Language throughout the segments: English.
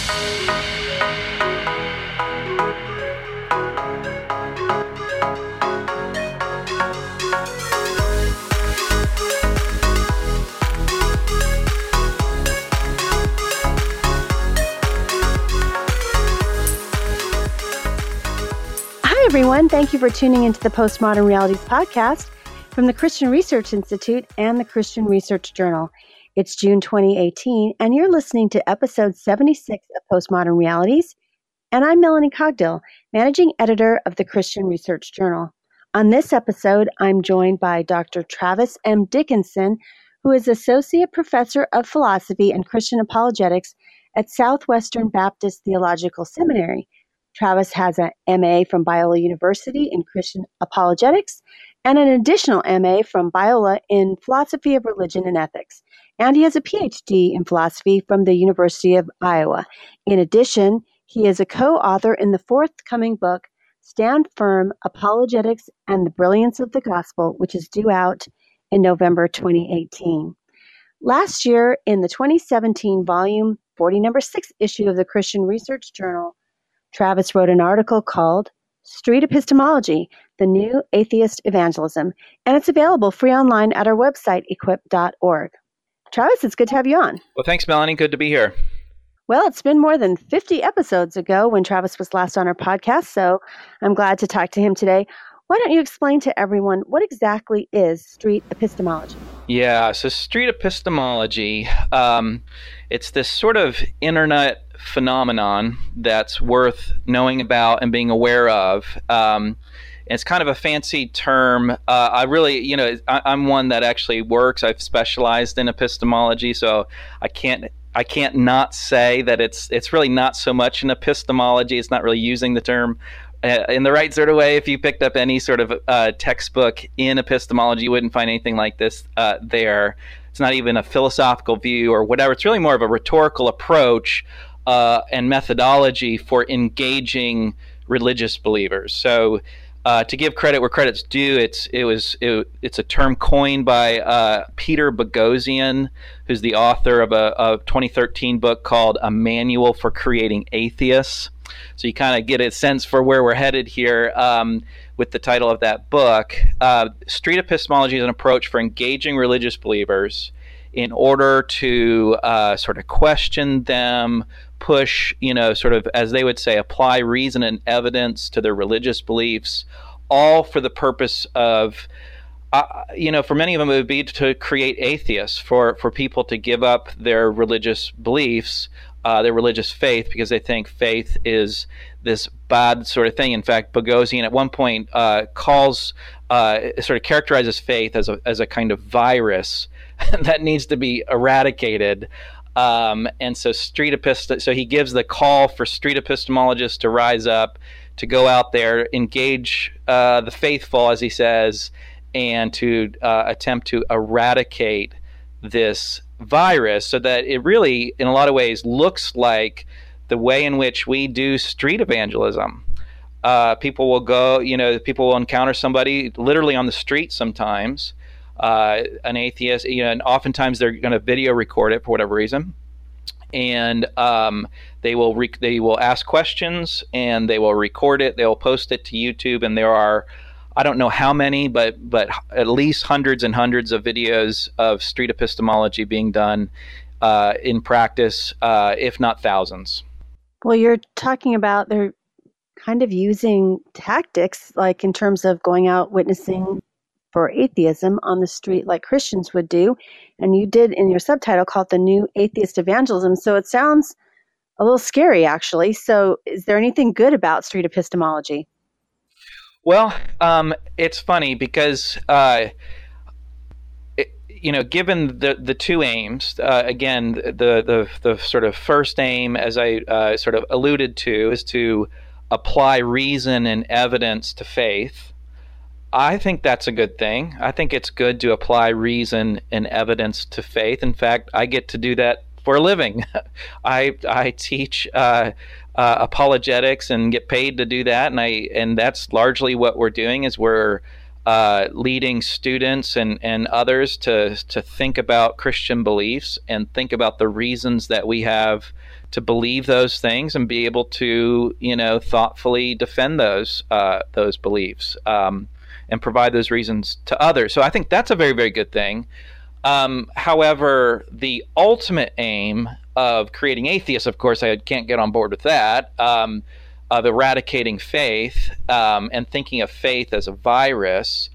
Hi, everyone. Thank you for tuning into the Postmodern Realities podcast from the Christian Research Institute and the Christian Research Journal. It's June 2018, and you're listening to episode 76 of Postmodern Realities, and I'm Melanie Cogdill, managing editor of the Christian Research Journal. On this episode, I'm joined by Dr. Travis M. Dickinson, who is Associate Professor of Philosophy and Christian Apologetics at Southwestern Baptist Theological Seminary. Travis has an MA from Biola University in Christian Apologetics and an additional MA from Biola in Philosophy of Religion and Ethics. And he has a PhD in philosophy from the University of Iowa. In addition, he is a co-author in the forthcoming book, Stand Firm, Apologetics and the Brilliance of the Gospel, which is due out in November 2018. Last year, in the 2017 volume 40, number 6 issue of the Christian Research Journal, Travis wrote an article called Street Epistemology, the New Atheist Evangelism, and it's available free online at our website, equip.org. Travis, it's good to have you on. Well, thanks, Melanie. Good to be here. Well, it's been more than 50 episodes ago when Travis was last on our podcast, so I'm glad to talk to him today. Why don't you explain to everyone what exactly is street epistemology? Yeah, so street epistemology, it's this sort of internet phenomenon that's worth knowing about and being aware of. It's kind of a fancy term. I'm one that actually works. I've specialized in epistemology, so I can't not say that it's really not so much an epistemology. It's not really using the term in the right sort of way. If you picked up any sort of textbook in epistemology, you wouldn't find anything like this there. It's not even a philosophical view or whatever. It's really more of a rhetorical approach and methodology for engaging religious believers. So to give credit where credit's due, it's a term coined by Peter Boghossian, who's the author of a 2013 book called A Manual for Creating Atheists. So you kind of get a sense for where we're headed here with the title of that book. Street epistemology is an approach for engaging religious believers in order to sort of question them, push, sort of, as they would say, apply reason and evidence to their religious beliefs, all for the purpose of, for many of them, it would be to create atheists, for people to give up their religious beliefs, their religious faith, because they think faith is this bad sort of thing. In fact, Boghossian at one point characterizes faith as a kind of virus that needs to be eradicated. And so so he gives the call for street epistemologists to rise up, to go out there, engage the faithful, as he says, and to attempt to eradicate this virus, so that it really, in a lot of ways, looks like the way in which we do street evangelism. People will go, people will encounter somebody literally on the street sometimes, an atheist, and oftentimes they're going to video record it for whatever reason, and they will ask questions and they will record it. They will post it to YouTube, and there are, I don't know how many, but at least hundreds and hundreds of videos of street epistemology being done in practice, if not thousands. Well, you're talking about they're kind of using tactics, like in terms of going out witnessing for atheism on the street like Christians would do. And you did in your subtitle call it the New Atheist Evangelism. So it sounds a little scary, actually. So is there anything good about street epistemology? Well, it's funny because, given the two aims, again, the sort of first aim, as I sort of alluded to, is to apply reason and evidence to faith. I think that's a good thing. I think it's good to apply reason and evidence to faith. In fact, I get to do that for a living. I teach apologetics and get paid to do that, and that's largely what we're doing. Is we're leading students and others to think about Christian beliefs and think about the reasons that we have to believe those things and be able to, thoughtfully defend those beliefs and provide those reasons to others. So I think that's a very, very good thing. However, the ultimate aim of creating atheists, of course, I can't get on board with that, of eradicating faith and thinking of faith as a virus,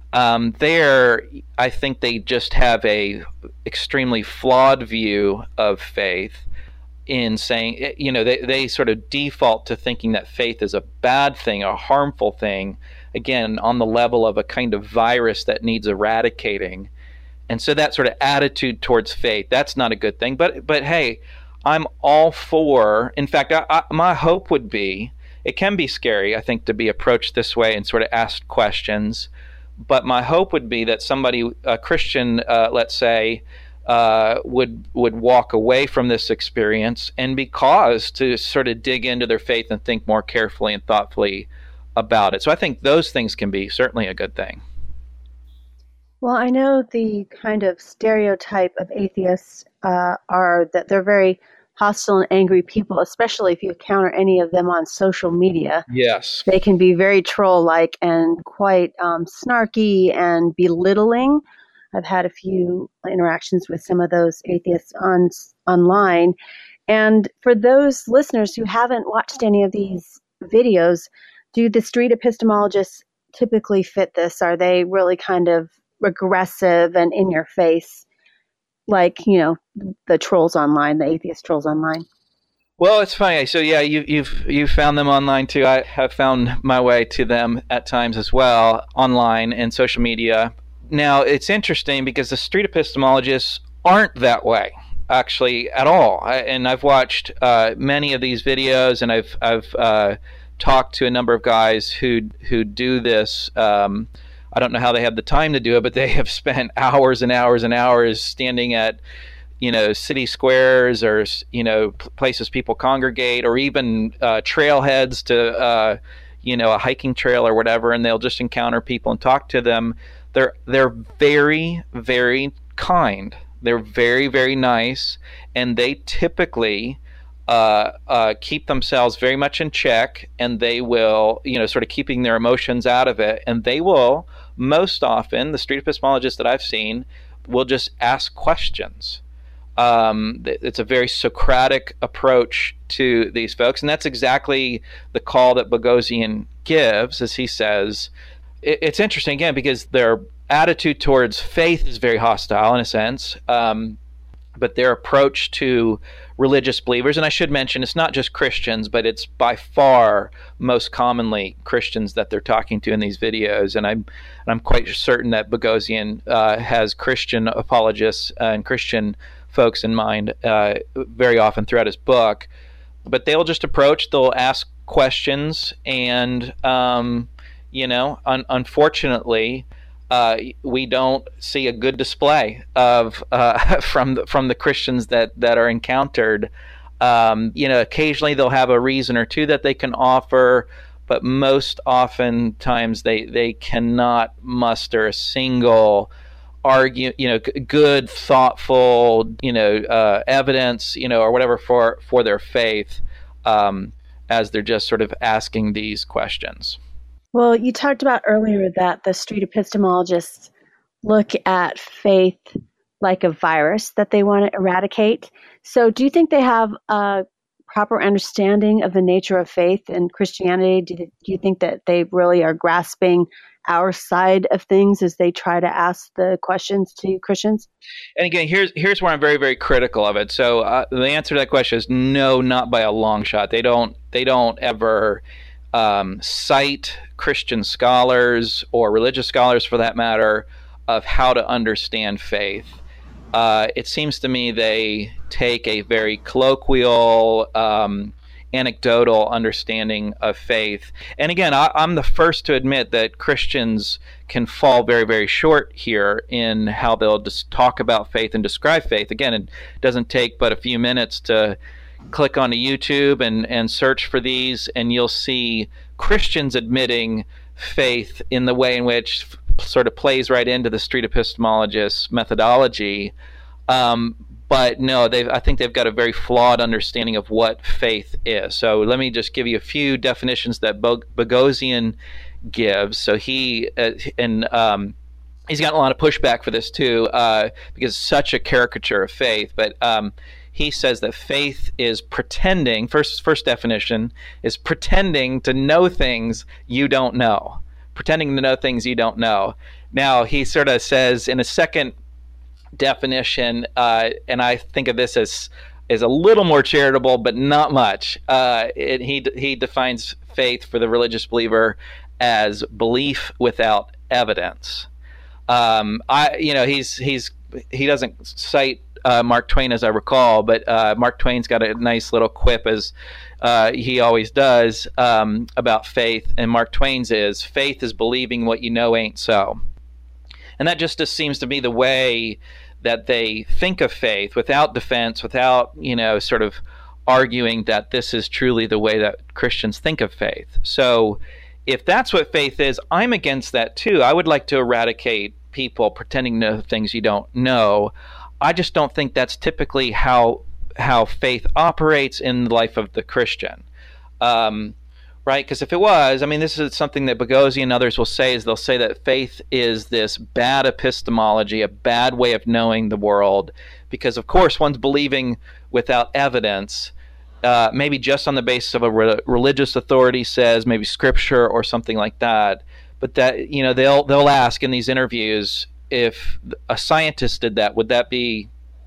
there, I think they just have a extremely flawed view of faith in saying, they sort of default to thinking that faith is a bad thing, a harmful thing, again, on the level of a kind of virus that needs eradicating. And so that sort of attitude towards faith, that's not a good thing. But hey, I'm all for, in fact, my hope would be, it can be scary, I think, to be approached this way and sort of asked questions. But my hope would be that somebody, a Christian, let's say, would walk away from this experience and be caused to sort of dig into their faith and think more carefully and thoughtfully about it. So I think those things can be certainly a good thing. Well, I know the kind of stereotype of atheists are that they're very hostile and angry people, especially if you encounter any of them on social media. Yes. They can be very troll-like and quite snarky and belittling. I've had a few interactions with some of those atheists online. And for those listeners who haven't watched any of these videos, do the street epistemologists typically fit this? Are they really kind of aggressive and in your face, like, the trolls online, the atheist trolls online? Well, it's funny. So yeah, you've found them online too. I have found my way to them at times as well, online and social media. Now, it's interesting because the street epistemologists aren't that way, actually, at all. And I've watched many of these videos, and I've talked to a number of guys who do this. I don't know how they have the time to do it, but they have spent hours and hours and hours standing at, city squares or, places people congregate, or even trailheads to, a hiking trail or whatever, and they'll just encounter people and talk to them. They're very, very kind. They're very, very nice, and they typically keep themselves very much in check, and they will, sort of keeping their emotions out of it, and they will, most often, the street epistemologists that I've seen will just ask questions. It's a very Socratic approach to these folks, and that's exactly the call that Boghossian gives, as he says. It's interesting, again, because their attitude towards faith is very hostile in a sense, but their approach to religious believers, and I should mention it's not just Christians, but it's by far most commonly Christians that they're talking to in these videos, and I'm quite certain that Boghossian has Christian apologists and Christian folks in mind very often throughout his book. But they'll just they'll ask questions, and unfortunately, we don't see a good display of from the Christians that are encountered. Occasionally they'll have a reason or two that they can offer, but most oftentimes they cannot muster a single good, thoughtful, evidence, or whatever for their faith, as they're just sort of asking these questions. Well, you talked about earlier that the street epistemologists look at faith like a virus that they want to eradicate. So do you think they have a proper understanding of the nature of faith and Christianity? Do you think that they really are grasping our side of things as they try to ask the questions to Christians? And again, here's where I'm very, very critical of it. So the answer to that question is no, not by a long shot. They don't ever cite Christian scholars or religious scholars, for that matter, of how to understand faith. It seems to me they take a very colloquial, anecdotal understanding of faith. And again, I'm the first to admit that Christians can fall very, very short here in how they'll just talk about faith and describe faith. Again, it doesn't take but a few minutes to click onto YouTube and search for these, and you'll see Christians admitting faith in the way in which sort of plays right into the street epistemologist methodology. But no, I think they've got a very flawed understanding of what faith is. So let me just give you a few definitions that Boghossian gives. So he's gotten a lot of pushback for this too, because it's such a caricature of faith. But he says that faith is pretending. First definition is pretending to know things you don't know. Pretending to know things you don't know. Now he sort of says in a second definition, and I think of this as a little more charitable, but not much. He defines faith for the religious believer as belief without evidence. He doesn't cite Mark Twain, as I recall, but Mark Twain's got a nice little quip, as he always does, about faith. And Mark Twain's is, faith is believing what you know ain't so. And that just seems to be the way that they think of faith, without defense, without, sort of arguing that this is truly the way that Christians think of faith. So if that's what faith is, I'm against that too. I would like to eradicate people pretending to know things you don't know. I just don't think that's typically how faith operates in the life of the Christian. Right? Because if it was, this is something that Boghossian and others will say, is they'll say that faith is this bad epistemology, a bad way of knowing the world, because of course one's believing without evidence, maybe just on the basis of a religious authority says, maybe scripture or something like that. But that, they'll ask in these interviews, if a scientist did that, would that be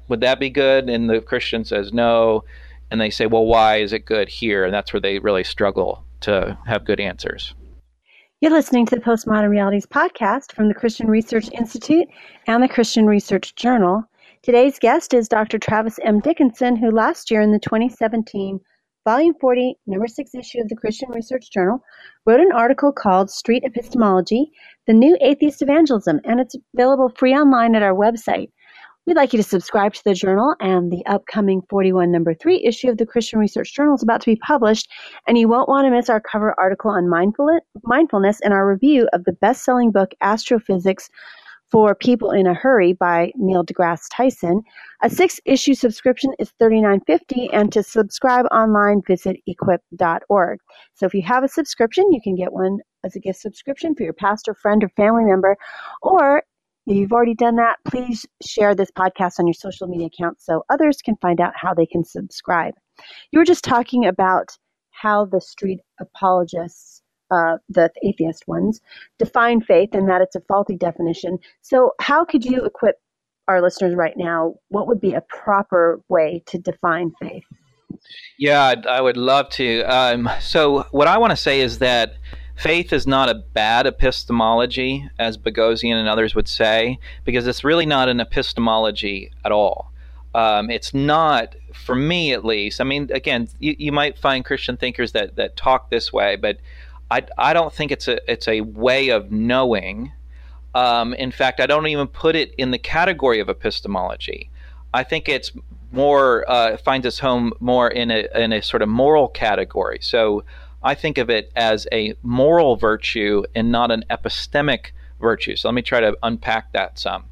good? And the Christian says no, and they say, well, why is it good here? And that's where they really struggle to have good answers. You're listening to the Postmodern Realities podcast from the Christian Research Institute and the Christian Research Journal. Today's guest is Dr. Travis M. Dickinson, who last year in the 2017 Volume 40, Number 6 issue of the Christian Research Journal, wrote an article called Street Epistemology, The New Atheist Evangelism, and it's available free online at our website. We'd like you to subscribe to the journal, and the upcoming 41 number 3 issue of the Christian Research Journal is about to be published, and you won't want to miss our cover article on mindfulness and our review of the best-selling book Astrophysics for People in a Hurry by Neil deGrasse Tyson. A 6-issue subscription is $39.50, and to subscribe online, visit equip.org. So if you have a subscription, you can get one as a gift subscription for your pastor, friend, or family member, or if you've already done that, please share this podcast on your social media accounts so others can find out how they can subscribe. You were just talking about how the street apologists, the atheist ones, define faith, and that it's a faulty definition. So how could you equip our listeners right now? What would be a proper way to define faith? Yeah, I would love to. So what I want to say is that faith is not a bad epistemology, as Boghossian and others would say, because it's really not an epistemology at all. It's not, for me at least. Again, you might find Christian thinkers that talk this way, but I don't think it's a way of knowing. In fact, I don't even put it in the category of epistemology. I think it's more finds its home more in a sort of moral category. So I think of it as a moral virtue and not an epistemic virtue. So let me try to unpack that some.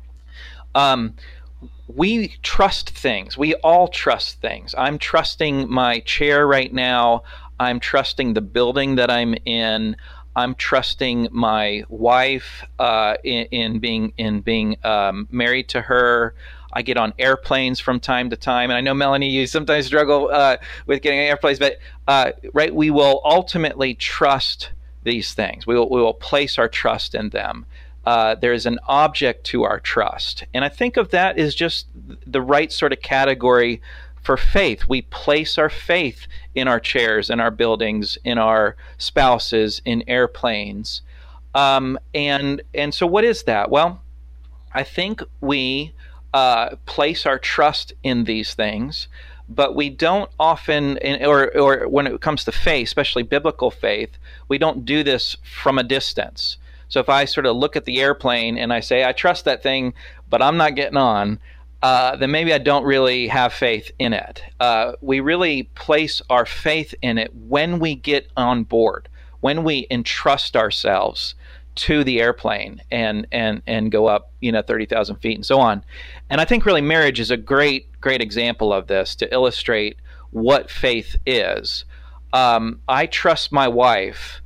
We trust things. We all trust things. I'm trusting my chair right now. I'm trusting the building that I'm in. I'm trusting my wife in being married to her. I get on airplanes from time to time, and I know, Melanie, you sometimes struggle with getting on airplanes, but right, we will ultimately trust these things. We will place our trust in them. There is an object to our trust, and I think of that as just the right sort of category for faith. We place our faith in our chairs, in our buildings, in our spouses, in airplanes, and so what is that? Well, I think we place our trust in these things, but we don't often, or when it comes to faith, especially biblical faith, we don't do this from a distance. So if I sort of look at the airplane and I say, I trust that thing, but I'm not getting on, then maybe I don't really have faith in it. We really place our faith in it when we get on board, when we entrust ourselves to the airplane and go up 30,000 feet and so on. And I think really marriage is a great example of this to illustrate what faith is. I trust my wife,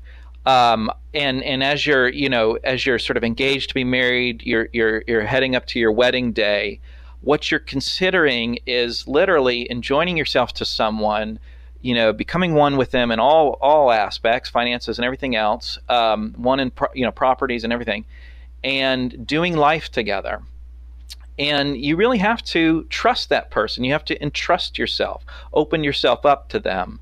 and as you're sort of engaged to be married, you're heading up to your wedding day. What you're considering is literally enjoining yourself to someone, becoming one with them in all aspects, finances and everything else, one in properties and everything, and doing life together. And you really have to trust that person. You have to entrust yourself, open yourself up to them.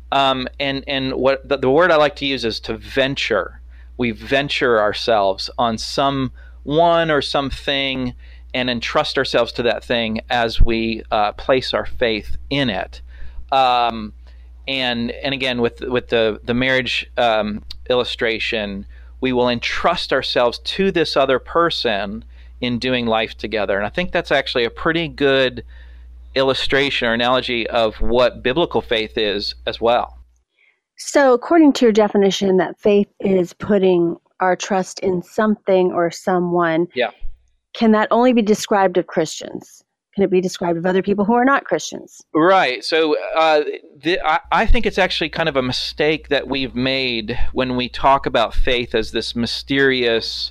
And what the word I like to use is to venture. We venture ourselves on someone or something and entrust ourselves to that thing as we place our faith in it. And again, with the marriage illustration, we will entrust ourselves to this other person in doing life together. And I think that's actually a pretty good illustration or analogy of what biblical faith is as well. So according to your definition, that faith is putting our trust in something or someone. Yeah. Can that only be described of Christians? Can it be described of other people who are not Christians? Right. So I think it's actually kind of a mistake that we've made when we talk about faith as this mysterious,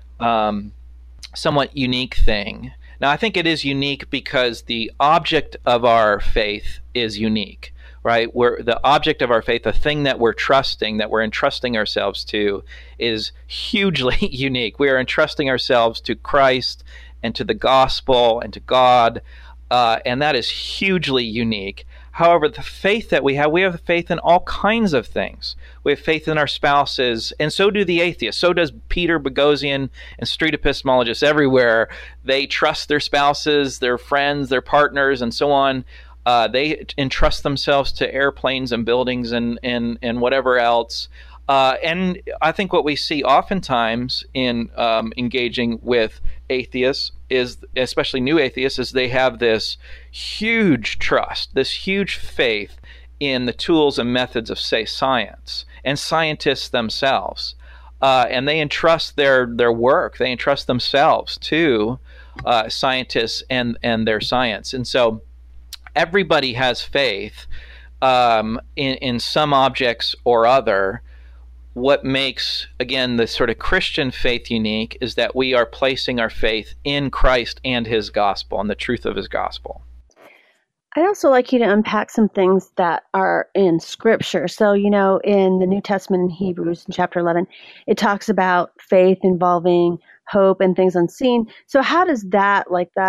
somewhat unique thing. Now, I think it is unique because the object of our faith is unique, right? The object of our faith, the thing that we're trusting, that we're entrusting ourselves to, is hugely unique. We are entrusting ourselves to Christ and to the gospel and to God, and that is hugely unique. However, the faith that we have faith in all kinds of things. We have faith in our spouses, and so do the atheists. So does Peter Boghossian and street epistemologists everywhere. They trust their spouses, their friends, their partners, and so on. They entrust themselves to airplanes and buildings and whatever else. And I think what we see oftentimes in engaging with atheists is, especially new atheists, is they have this huge trust, this huge faith in the tools and methods of, say, science and scientists themselves. And they entrust their work, they entrust themselves to scientists and their science. And so everybody has faith in some objects or other. What makes, again, the sort of Christian faith unique is that we are placing our faith in Christ and his gospel and the truth of his gospel. I'd also like you to unpack some things that are in Scripture. So, in the New Testament in Hebrews in chapter 11, it talks about faith involving hope and things unseen. So how does that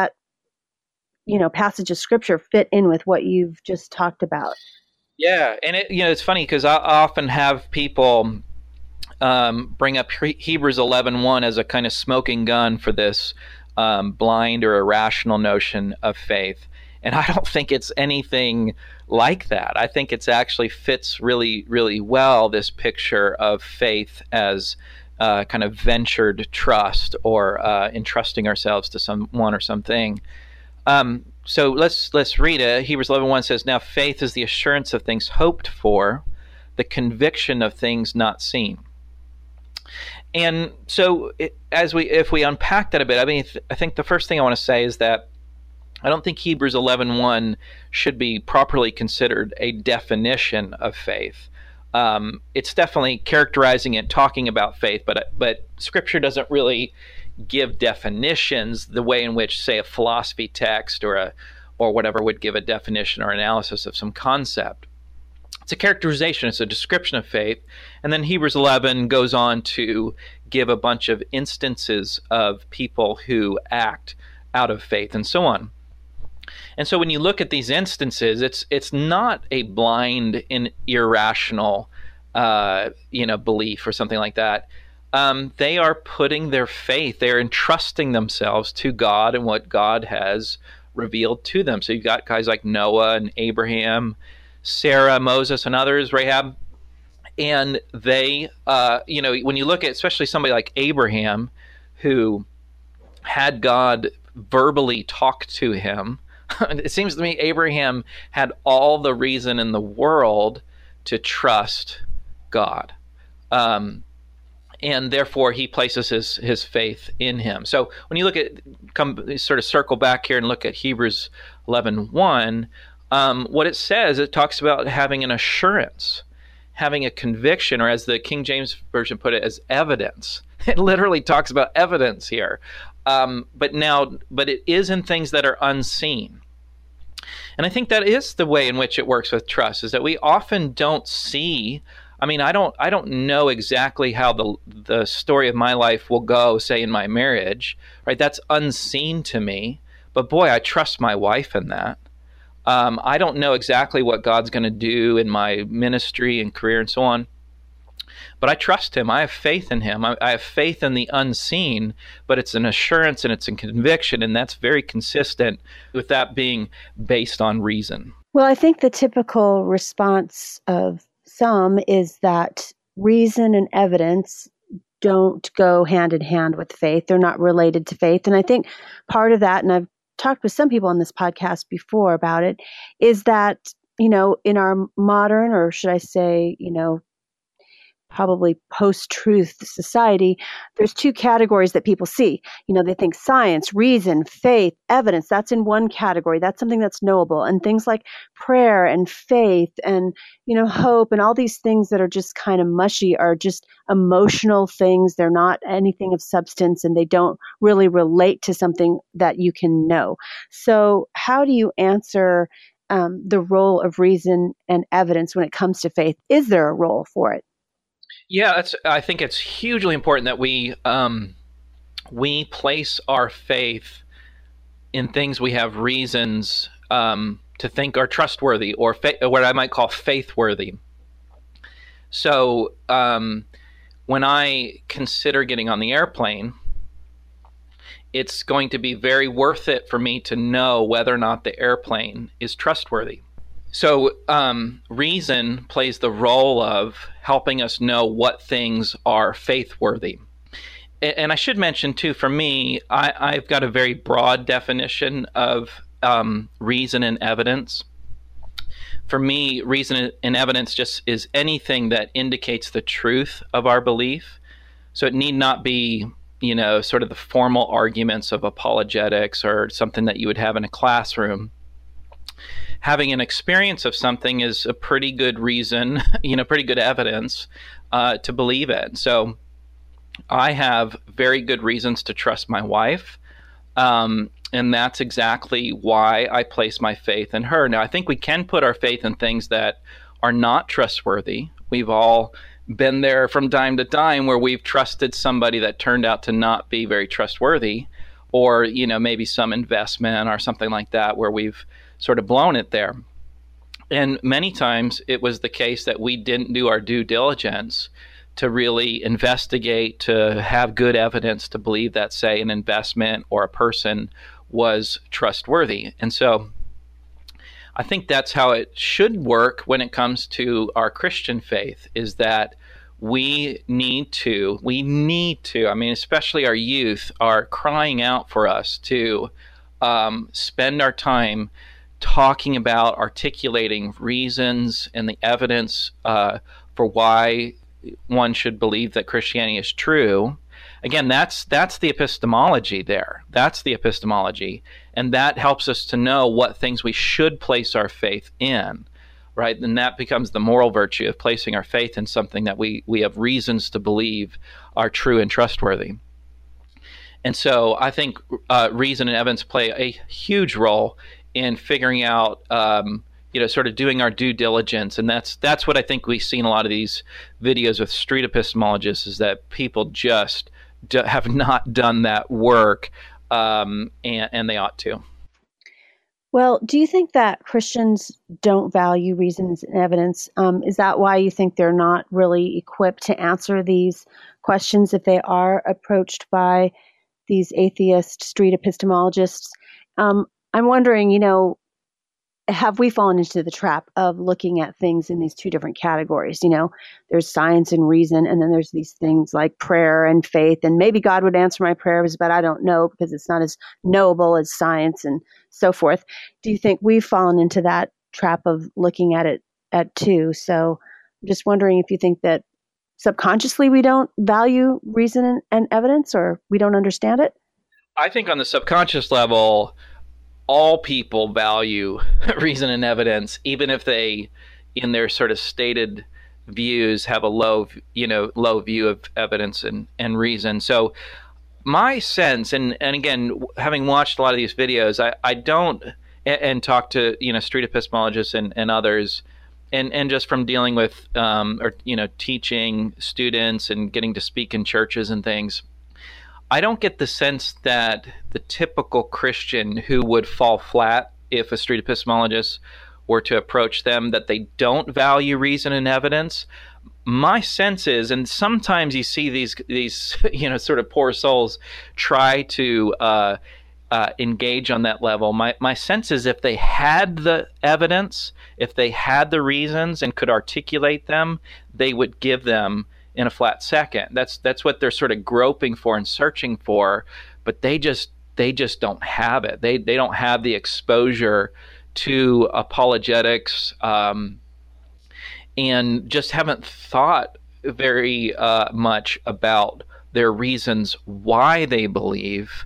passage of Scripture fit in with what you've just talked about? Yeah, and it's funny because I often have people bring up Hebrews 11:1 as a kind of smoking gun for this blind or irrational notion of faith. And I don't think it's anything like that. I think it's actually fits really, really well, this picture of faith as kind of ventured trust or entrusting ourselves to someone or something. So let's read it. Hebrews 11:1 says, "Now faith is the assurance of things hoped for, the conviction of things not seen." And so if we unpack that a bit, I think the first thing I want to say is that I don't think Hebrews 11:1 should be properly considered a definition of faith. It's definitely characterizing it, talking about faith, but Scripture doesn't really give definitions the way in which, say, a philosophy text or whatever would give a definition or analysis of some concept. It's a characterization, it's a description of faith. And then Hebrews 11 goes on to give a bunch of instances of people who act out of faith and so on. And so when you look at these instances, it's not a blind and irrational belief or something like that. They are putting their faith, they're entrusting themselves to God and what God has revealed to them. So you've got guys like Noah and Abraham, Sarah, Moses, and others, Rahab. And they, when you look at especially somebody like Abraham, who had God verbally talk to him, it seems to me Abraham had all the reason in the world to trust God. and therefore he places his faith in him. So when you look at, sort of circle back here and look at Hebrews 11:1, what it says, it talks about having an assurance, having a conviction, or as the King James Version put it, as evidence. It literally talks about evidence here. But it is in things that are unseen. And I think that is the way in which it works with trust, is that we often don't see. I mean, I don't know exactly how the story of my life will go, say, in my marriage, right? That's unseen to me. But boy, I trust my wife in that. I don't know exactly what God's going to do in my ministry and career and so on, but I trust him. I have faith in him. I have faith in the unseen, but it's an assurance and it's a conviction, and that's very consistent with that being based on reason. Well, I think the typical response of some is that reason and evidence don't go hand in hand with faith. They're not related to faith. And I think part of that, and I've talked with some people on this podcast before about it, is that, in our modern, or should I say, probably post-truth society, there's two categories that people see. They think science, reason, faith, evidence, that's in one category. That's something that's knowable. And things like prayer and faith and, hope and all these things that are just kind of mushy are just emotional things. They're not anything of substance, and they don't really relate to something that you can know. So how do you answer the role of reason and evidence when it comes to faith? Is there a role for it? Yeah, I think it's hugely important that we place our faith in things we have reasons to think are trustworthy, or what I might call faith-worthy. So when I consider getting on the airplane, it's going to be very worth it for me to know whether or not the airplane is trustworthy. So reason plays the role of helping us know what things are faith-worthy. And I should mention, too, for me, I've got a very broad definition of reason and evidence. For me, reason and evidence just is anything that indicates the truth of our belief. So it need not be, sort of the formal arguments of apologetics or something that you would have in a classroom. Having an experience of something is a pretty good reason, pretty good evidence to believe it. So I have very good reasons to trust my wife, and that's exactly why I place my faith in her. Now, I think we can put our faith in things that are not trustworthy. We've all been there from time to time where we've trusted somebody that turned out to not be very trustworthy, or, maybe some investment or something like that where we've sort of blown it there. And many times it was the case that we didn't do our due diligence to really investigate, to have good evidence to believe that, say, an investment or a person was trustworthy. And so I think that's how it should work when it comes to our Christian faith, is that we need to, I mean, especially our youth are crying out for us to spend our time talking about articulating reasons and the evidence for why one should believe that Christianity is true. Again, that's the epistemology there. That's the epistemology. And that helps us to know what things we should place our faith in, right? And that becomes the moral virtue of placing our faith in something that we have reasons to believe are true and trustworthy. And so I think reason and evidence play a huge role in figuring out, sort of doing our due diligence. And that's what I think we see in a lot of these videos with street epistemologists, is that people just have not done that work, and they ought to. Well, do you think that Christians don't value reasons and evidence? Is that why you think they're not really equipped to answer these questions if they are approached by these atheist street epistemologists? I'm wondering, have we fallen into the trap of looking at things in these two different categories? There's science and reason, and then there's these things like prayer and faith, and maybe God would answer my prayers, but I don't know because it's not as knowable as science and so forth. Do you think we've fallen into that trap of looking at it at two? So I'm just wondering if you think that subconsciously we don't value reason and evidence, or we don't understand it? I think on the subconscious level, all people value reason and evidence, even if they, in their sort of stated views, have a low view of evidence and reason. So my sense, and again, having watched a lot of these videos, I don't, and talked to, street epistemologists and others, and just from dealing with, teaching students and getting to speak in churches and things, I don't get the sense that the typical Christian who would fall flat if a street epistemologist were to approach them, that they don't value reason and evidence. My sense is, and sometimes you see these sort of poor souls try to engage on that level. My sense is, if they had the evidence, if they had the reasons and could articulate them, they would give them in a flat second. That's what they're sort of groping for and searching for, but they just don't have it. They don't have the exposure to apologetics, and just haven't thought very much about their reasons why they believe,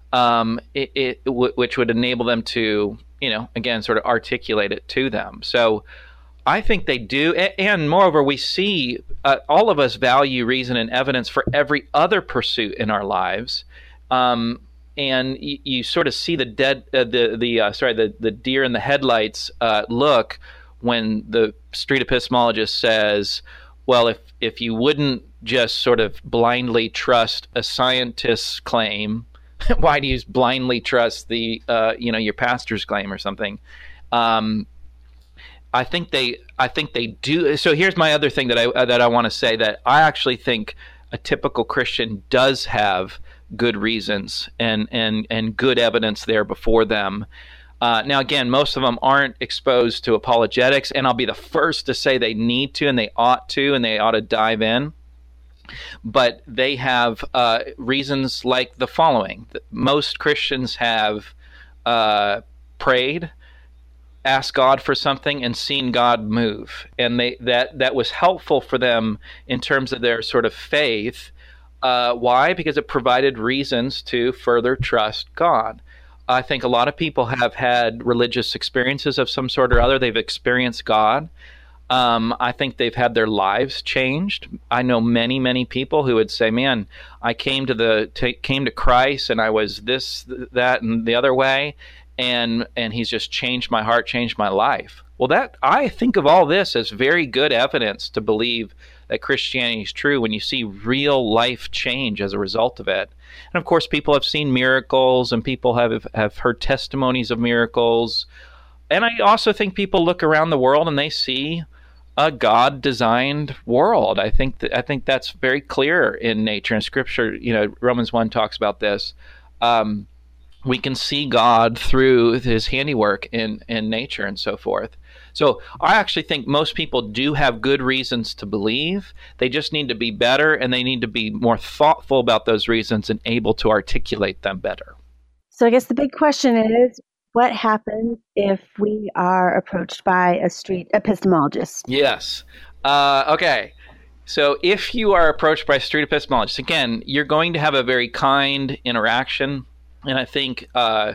which would enable them to, again, sort of articulate it to them. So I think they do. And moreover, we see all of us value reason and evidence for every other pursuit in our lives. And you sort of see the deer in the headlights look when the street epistemologist says, well, if you wouldn't just sort of blindly trust a scientist's claim, why do you blindly trust the your pastor's claim or something? I think they do. So here's my other thing that I want to say, that I actually think a typical Christian does have good reasons and good evidence there before them. Now, again, most of them aren't exposed to apologetics, and I'll be the first to say they need to, and they ought to dive in. But they have reasons like the following. Most Christians have prayed, asked God for something, and seen God move, and that was helpful for them in terms of their sort of faith. Why? Because it provided reasons to further trust God. I think a lot of people have had religious experiences of some sort or other. They've experienced God. I think they've had their lives changed. I know many, many people who would say, man, I came to Christ, and I was this, that, and the other way, and he's just changed my heart, changed my life. Well, I think of all this as very good evidence to believe that Christianity is true when you see real life change as a result of it. And of course, people have seen miracles, and people have heard testimonies of miracles. And I also think people look around the world and they see a God-designed world. I think that's very clear in nature and Scripture. Romans 1 talks about this. We can see God through His handiwork in nature and so forth. So I actually think most people do have good reasons to believe. They just need to be better, and they need to be more thoughtful about those reasons and able to articulate them better. So I guess the big question is, what happens if we are approached by a street epistemologist? Yes. Okay. So if you are approached by a street epistemologist, again, you're going to have a very kind interaction. And I think,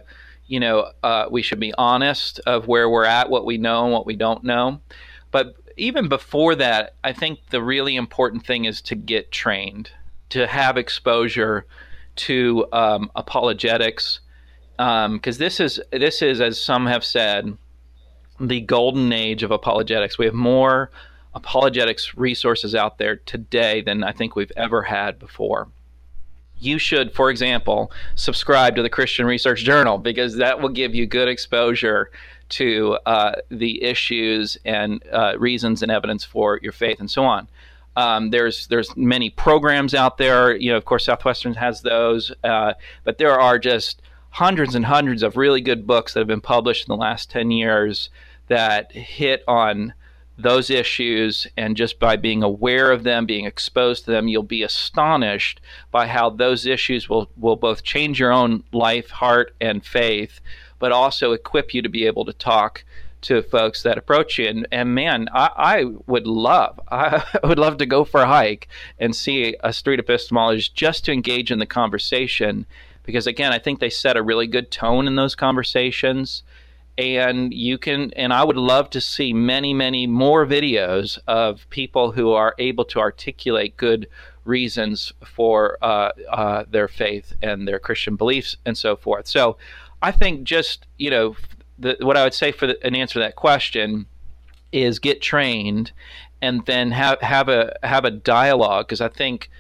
we should be honest of where we're at, what we know and what we don't know. But even before that, I think the really important thing is to get trained, to have exposure to apologetics, because this is, as some have said, the golden age of apologetics. We have more apologetics resources out there today than I think we've ever had before. You should, for example, subscribe to the Christian Research Journal, because that will give you good exposure to the issues and reasons and evidence for your faith and so on. There's many programs out there. Of course, Southwestern has those, but there are just hundreds and hundreds of really good books that have been published in the last 10 years that hit on those issues, and just by being aware of them, being exposed to them, you'll be astonished by how those issues will both change your own life, heart, and faith, but also equip you to be able to talk to folks that approach you. And man, I would love to go for a hike and see a street epistemologist just to engage in the conversation, because again, I think they set a really good tone in those conversations. And I would love to see many, many more videos of people who are able to articulate good reasons for their faith and their Christian beliefs and so forth. So I think just, what I would say for an answer to that question is get trained and then have a dialogue, because I think,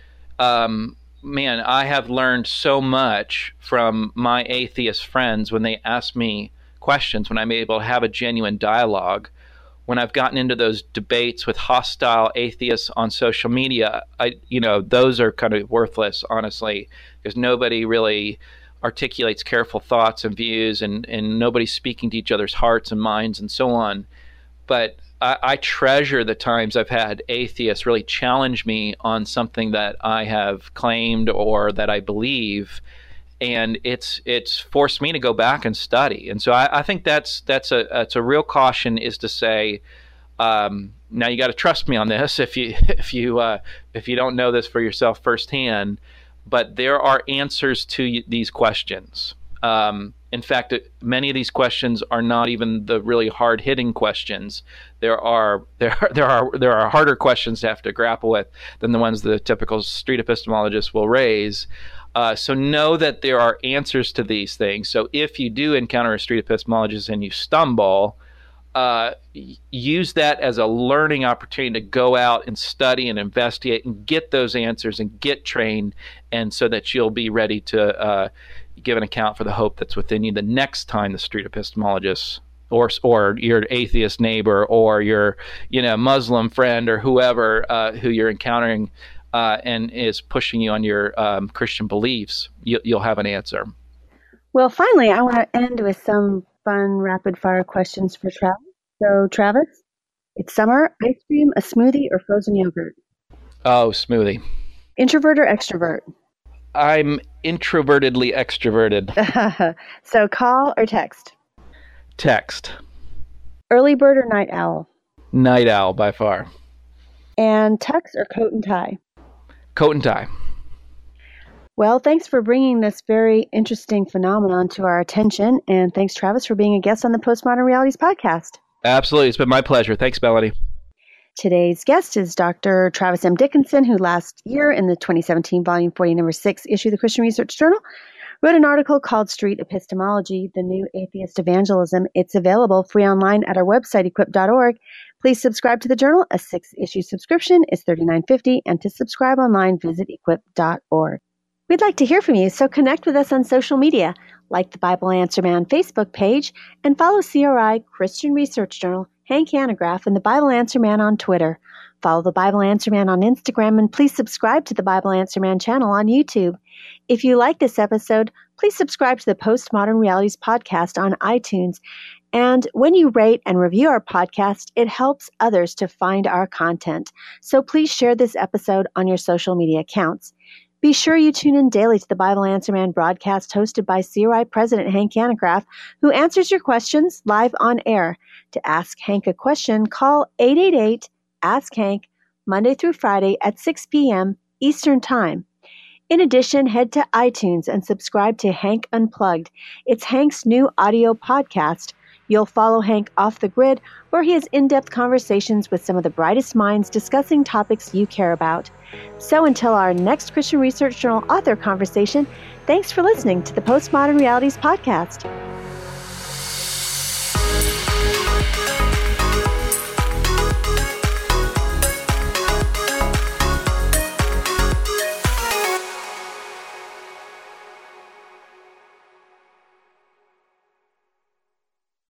man, I have learned so much from my atheist friends when they ask me questions, when I'm able to have a genuine dialogue. When I've gotten into those debates with hostile atheists on social media, those are kind of worthless, honestly, because nobody really articulates careful thoughts and views, and nobody's speaking to each other's hearts and minds and so on. But I treasure the times I've had atheists really challenge me on something that I have claimed or that I believe, and it's forced me to go back and study. And so I think that's a real caution, is to say, now you got to trust me on this if you don't know this for yourself firsthand. But there are answers to these questions. In fact, many of these questions are not even the really hard-hitting questions. There are harder questions to have to grapple with than the ones the typical street epistemologist will raise. So know that there are answers to these things. So if you do encounter a street epistemologist and you stumble, use that as a learning opportunity to go out and study and investigate and get those answers and get trained, and so that you'll be ready to give an account for the hope that's within you the next time the street epistemologist or your atheist neighbor or your Muslim friend or whoever who you're encountering and is pushing you on your Christian beliefs, you'll have an answer. Well, finally, I want to end with some fun rapid-fire questions for Travis. So, Travis, it's summer, ice cream, a smoothie, or frozen yogurt? Oh, smoothie. Introvert or extrovert? I'm introvertedly extroverted. So, call or text? Text. Early bird or night owl? Night owl, by far. And tux or coat and tie? Coat and tie. Well, thanks for bringing this very interesting phenomenon to our attention. And thanks, Travis, for being a guest on the Postmodern Realities podcast. Absolutely. It's been my pleasure. Thanks, Melanie. Today's guest is Dr. Travis M. Dickinson, who last year in the 2017 Volume 40, Number 6 issue of the Christian Research Journal wrote an article called Street Epistemology, the New Atheist Evangelism. It's available free online at our website, equip.org. Please subscribe to the journal. A 6-issue subscription is $39.50, and to subscribe online, visit equip.org. We'd like to hear from you, so connect with us on social media, like the Bible Answer Man Facebook page, and follow CRI, Christian Research Journal, Hank Hanegraaff, and the Bible Answer Man on Twitter. Follow the Bible Answer Man on Instagram, and please subscribe to the Bible Answer Man channel on YouTube. If you like this episode, please subscribe to the Postmodern Realities podcast on iTunes. And when you rate and review our podcast, it helps others to find our content. So please share this episode on your social media accounts. Be sure you tune in daily to the Bible Answer Man broadcast hosted by CRI President Hank Hanegraaff, who answers your questions live on air. To ask Hank a question, call 888-ASK-HANK, Monday through Friday at 6 p.m. Eastern Time. In addition, head to iTunes and subscribe to Hank Unplugged. It's Hank's new audio podcast. You'll follow Hank off the grid, where he has in-depth conversations with some of the brightest minds discussing topics you care about. So until our next Christian Research Journal author conversation, thanks for listening to the Postmodern Realities podcast.